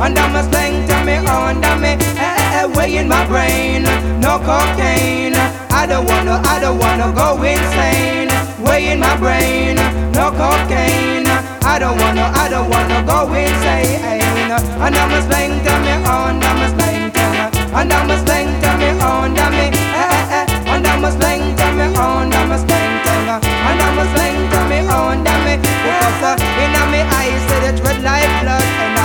under my strength, me under me, way in my brain, no cocaine. I don't wanna go insane. Way in my brain, no cocaine. I don't wanna go insane. Under my strength, me under my strength, under my strength, me under me, under my strength, me under my strength, under my strength, me under me. Because in my eyes, the tread like blood.